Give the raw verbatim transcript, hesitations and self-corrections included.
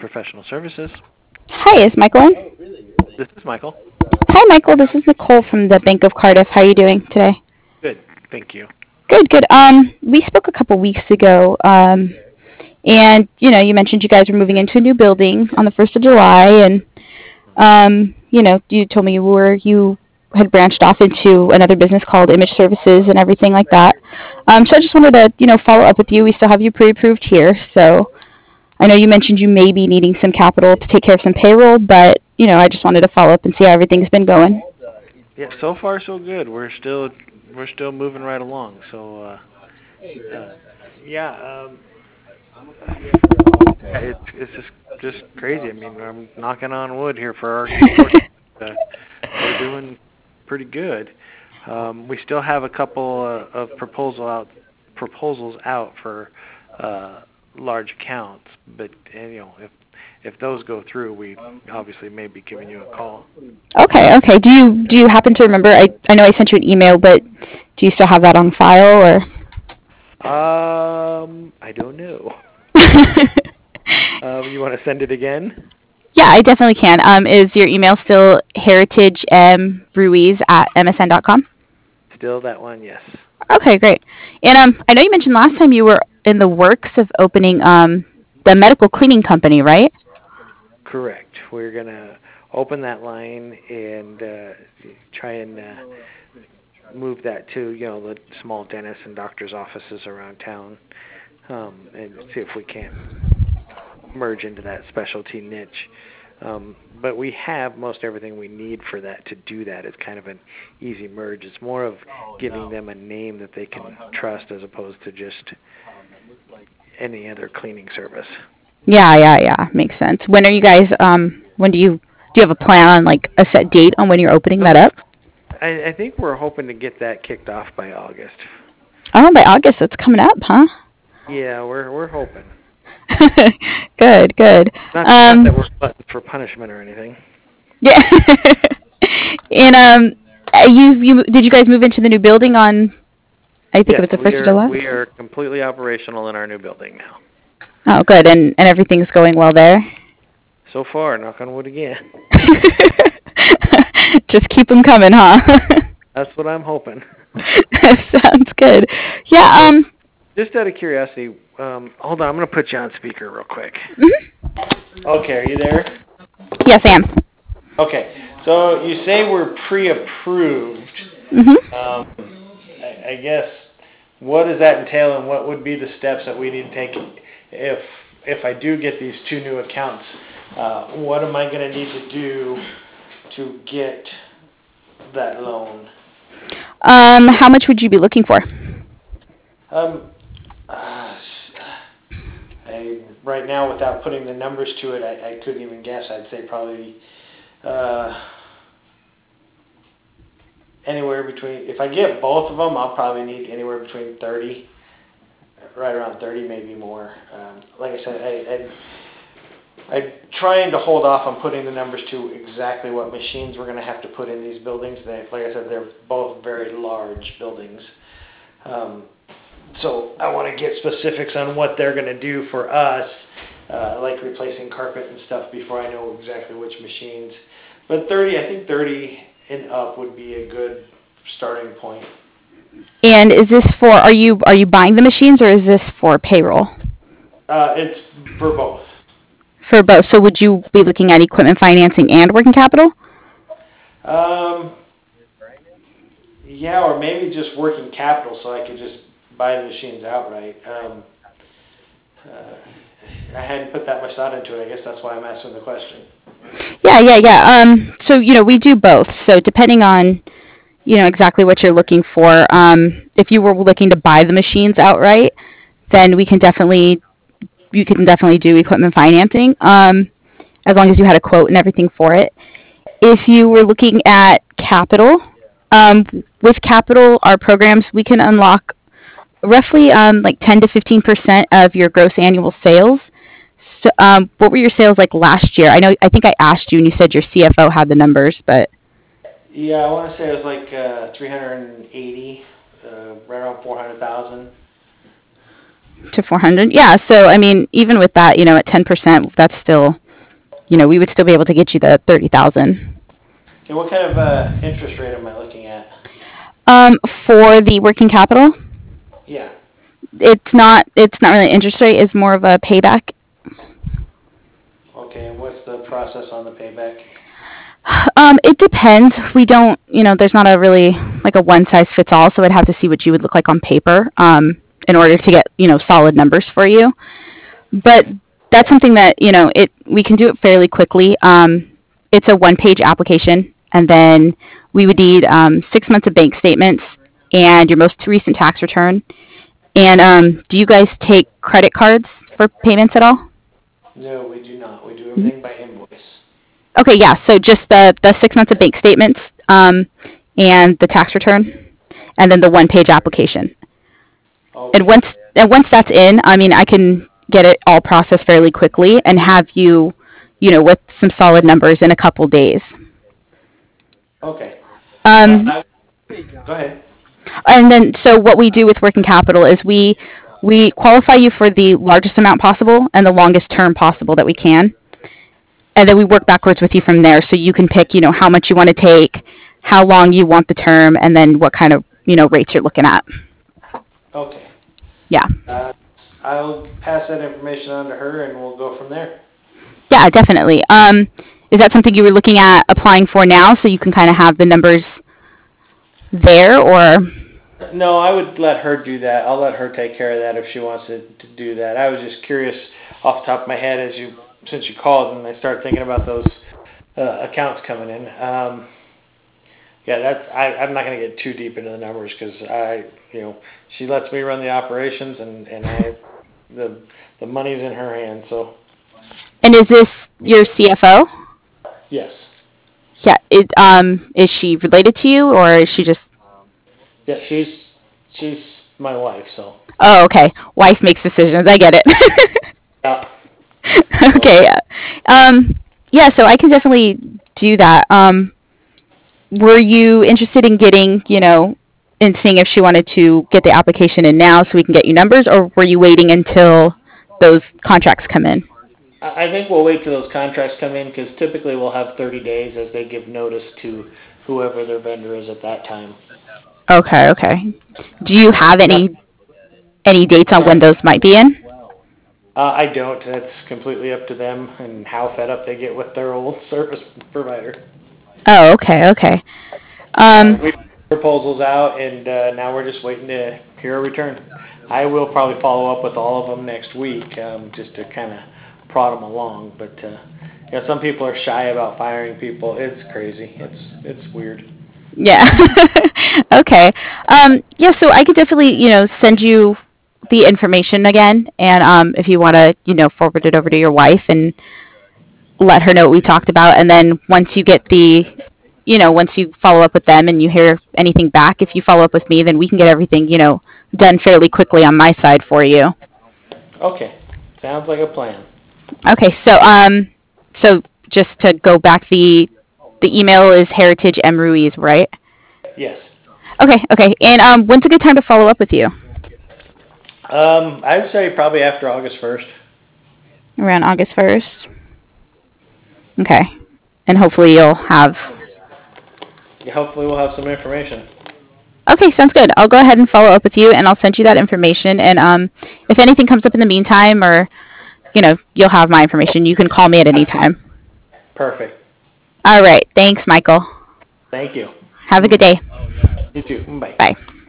Professional Services. Hi, is Michael in? This is Michael. Hi, Michael. This is Nicole from the Bank of Cardiff. How are you doing today? Good, thank you. Good, good. Um, we spoke a couple weeks ago, um, and you know, you mentioned you guys were moving into a new building on the first of July, and um, you know, you told me you were you had branched off into another business called Image Services and everything like that. Um, so I just wanted to, you know, follow up with you. We still have you pre-approved here, so I know you mentioned you may be needing some capital to take care of some payroll, but you know, I just wanted to follow up and see how everything's been going. Yeah, so far so good. We're still we're still moving right along. So uh, uh yeah, um, yeah, it's it's just just crazy. I mean, I'm knocking on wood here for our good fortune. Uh, we're doing pretty good. Um, we still have a couple uh, of proposal out proposals out for uh, large accounts, but and, you know if if those go through, we obviously may be giving you a call. Okay, okay. Do you do you happen to remember? I I know I sent you an email, but do you still have that on file or? Um, I don't know. Um, you want to send it again? Yeah, I definitely can. Um, is your email still heritagemruiz at msn dot com? Still that one? Yes. Okay, great. And um, I know you mentioned last time you were in the works of opening um the medical cleaning company, right? Correct. We're gonna open that line and uh, try and uh, move that to you know the small dentists and doctors' offices around town, um, and see if we can't merge into that specialty niche. Um, but we have most everything we need for that to do that. It's kind of an easy merge. It's more of giving them a name that they can trust as opposed to just any other cleaning service. Yeah, yeah, yeah. Makes sense. When are you guys? Um, when do you do you have a plan on like a set date on when you're opening that up? I, I think we're hoping to get that kicked off by August. Oh, by August, it's coming up, huh? Yeah, we're we're hoping. Good, good. Not not Um, that we're glutton for punishment or anything. yeah. and um, uh, you you did you guys move into the new building on? I think it Yes, was the we first of are July. we are completely operational in our new building now. Oh, good, and and everything's going well there. So far, knock on wood again. Just keep them coming, huh? That's what I'm hoping. Sounds good. Yeah. So, Um. just out of curiosity, um, hold on, I'm going to put you on speaker real quick. Mhm. Okay, are you there? Yes, I am. Okay, so you say we're pre-approved. Mhm. Um, I, I guess what does that entail, and what would be the steps that we need to take if if I do get these two new accounts? Uh, what am I going to need to do to get that loan? Um. How much would you be looking for? Um, uh, I right now, without putting the numbers to it, I, I couldn't even guess. I'd say probably uh, anywhere between. If I get both of them, I'll probably need anywhere between thirty, right around thirty, maybe more. Um, like I said, I, I I'm trying to hold off on putting the numbers to exactly what machines we're going to have to put in these buildings. They, like I said, they're both very large buildings. Um, so I want to get specifics on what they're going to do for us, uh, like replacing carpet and stuff, before I know exactly which machines. But thirty, I think thirty and up would be a good starting point. And is this for? Are you are you buying the machines or is this for payroll? Uh, it's for both. For both. So would you be looking at equipment financing and working capital? Um, yeah, or maybe just working capital, so I could just buy the machines outright. Um, uh, I hadn't put that much thought into it. I guess that's why I'm asking the question. Yeah, yeah, yeah. Um, so you know, we do both. So depending on you know exactly what you're looking for, um, if you were looking to buy the machines outright, then we can definitely you can definitely do equipment financing. Um, as long as you had a quote and everything for it. If you were looking at capital, um, with capital, our programs we can unlock roughly um, like ten to fifteen percent of your gross annual sales. So, um, what were your sales like last year? I know I think I asked you and you said your C F O had the numbers, but Yeah, I want to say it was like uh, three hundred eighty, uh, right around four hundred thousand. to four hundred. Yeah. So, I mean, even with that, you know, at ten percent, that's still, you know, we would still be able to get you the thirty thousand. And what kind of uh, interest rate am I looking at? Um, for the working capital, Yeah. it's not, it's not really interest rate, it's more of a payback. Okay, and what's the process on the payback? Um, it depends. We don't, you know, there's not a really like a one size fits all, so I'd have to see what you would look like on paper, um, in order to get, you know, solid numbers for you. But that's something that, you know, it we can do it fairly quickly. Um, it's a one page application, and then we would need um, six months of bank statements and your most recent tax return. And um, do you guys take credit cards for payments at all? No, we do not. We do everything by invoice. Okay, yeah. So just the the six months of bank statements, um, and the tax return, and then the one page application. And Okay. once and once that's in, I mean, I can get it all processed fairly quickly and have you, you know, with some solid numbers in a couple days. Okay. Uh, Um, I, go ahead. and then so what we do with working capital is we we qualify you for the largest amount possible and the longest term possible that we can, and then we work backwards with you from there. So you can pick, you know, how much you want to take, how long you want the term, and then what kind of, you know, rates you're looking at. Okay. Yeah. Uh, I'll pass that information on to her and we'll go from there. Yeah, definitely. Um, is that something you were looking at applying for now, so you can kind of have the numbers there, or? No, I would let her do that. I'll let her take care of that if she wants to, to do that. I was just curious off the top of my head as you, since you called and I started thinking about those uh, accounts coming in. Um, yeah, that's, I, I'm not going to get too deep into the numbers because I, you know, she lets me run the operations and, and I, the, the money's in her hands. So And is this your C F O? yes. Yeah. It, um, is she related to you, or is she just? Yeah, she's, she's my wife. So Oh, okay. Wife makes decisions. I get it. yeah. So, Okay. Um, yeah. So I can definitely do that. Um, were you interested in getting, you know, in seeing if she wanted to get the application in now so we can get you numbers, or were you waiting until those contracts come in? I think we'll wait till those contracts come in because typically we'll have thirty days as they give notice to whoever their vendor is at that time. Okay, okay. Do you So have that, any any dates on when sorry, those might be in? uh, I don't. That's completely up to them and how fed up they get with their old service provider. Oh, okay, okay. Uh, Um, we proposals out and uh, now we're just waiting to hear a return. I will probably follow up with all of them next week um, just to kind of prod them along. But uh, yeah, some people are shy about firing people. It's crazy. It's it's weird. yeah. Okay. Um, yeah, so I could definitely, you know, send you the information again, and um, if you want to, you know, forward it over to your wife and let her know what we talked about, and then once you get the, you know, once you follow up with them and you hear anything back, if you follow up with me, then we can get everything, you know, done fairly quickly on my side for you. Okay, sounds like a plan. Okay, so um, so just to go back, the the email is Heritage M Ruiz, right? Yes. Okay, okay. And um, when's a good time to follow up with you? Um, I would say probably after August first. Around August first. Okay. And hopefully you'll have. Yeah, hopefully we'll have some information. Okay, sounds good. I'll go ahead and follow up with you, and I'll send you that information. And um, if anything comes up in the meantime, or you know, you'll have my information. You can call me at any time. Perfect. All right. Thanks, Michael. Thank you. Have a good day. You too. Bye. Bye.